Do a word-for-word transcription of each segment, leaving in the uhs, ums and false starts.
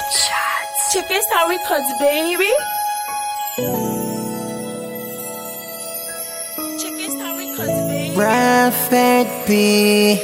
Check this out, records, baby. Check this out, records, baby. Prophet P.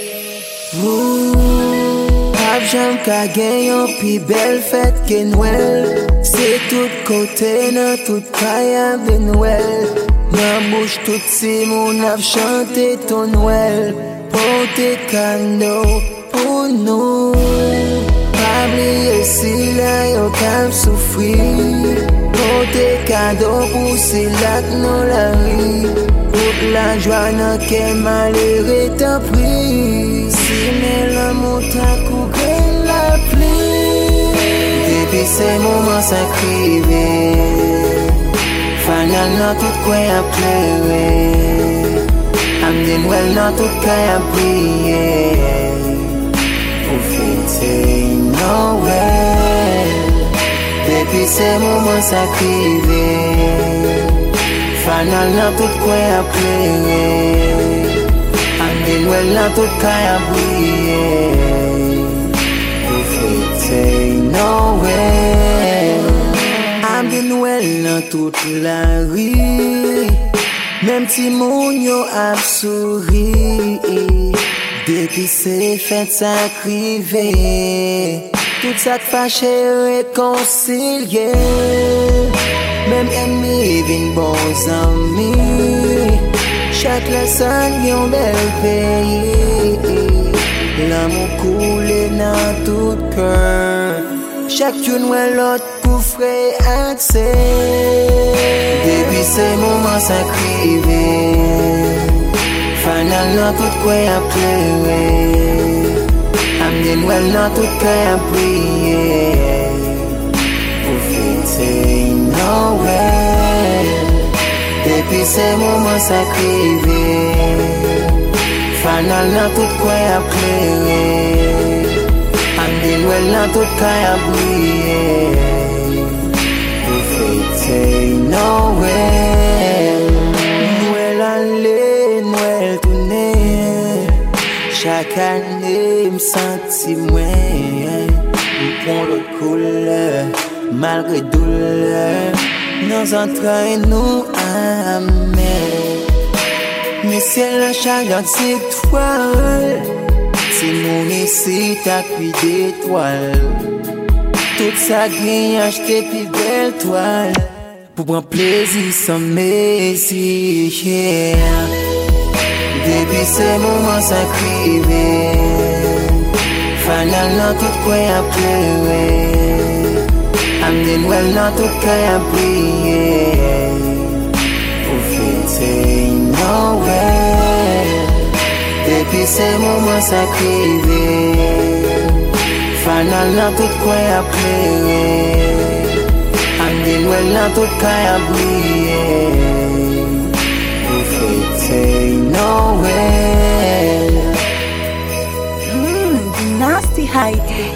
Woo. Argent ka gen yon pi bel fèt ke Noël. Se tout kote nan tout kaya ben Noël. Nan bouche tout si moun ap chante ton Noël. Pote kando pou nou. Pabliye si la yo kap soufri. Pote kado pou si lak nan la ri. Toute la joie nan ke malere t'en pri. Si me la mouta kougre la pli. Depi se mouman sa krive. Final nan tout kwen a pleure. Am di Noël nan tout kwen a priye. Pou fete Noël. Depi se mouman sa krive. Final nan tout kwen a pleure. Am di Noël nan tout kwen a priye. Pou fete Noël. Am di Noël nan tout la ri. Même ti moun yo ap souri. Depi se fèt sa krive. Tout sa fache rekoncilye. Même ennemi vin bons amis. Chaque leçon yon bel pays. L'amour coule dans tout cœur. Chaque yon wè l'autre pou frais accès. Depuis ce moment ça krive. Final nan tout kwen a pleure. Am di Noël nan tout kwen a priye. Pou fete Noël. Depuis ce moment ça krive. Final nan tout kwen a pleure. Am di Noël nan tout kwen a priye. Pou fete Noël. Noël ale, Noël tourne. Chaque année m'senti moins. M'prend l'autre couleur. Malgré douleur. Nos entrailles nous amènent. Mais c'est la chaleur d'étoiles. Si moun ici ta cuit d'étoiles. Tout ça gagne acheter plus belle toile. Pour prendre plaisir sans messie, yeah. Depuis ce moment ça krive. Final nan tout kwen a pleure. Am di Noël nan tout kwen a priye. Pou fete Noël. Depuis ce moment ça krive. Final nan tout kwen a pleure. Am di Noël nan tout kwen a priye. Pou fete Noël. Mmm, nasty hiding.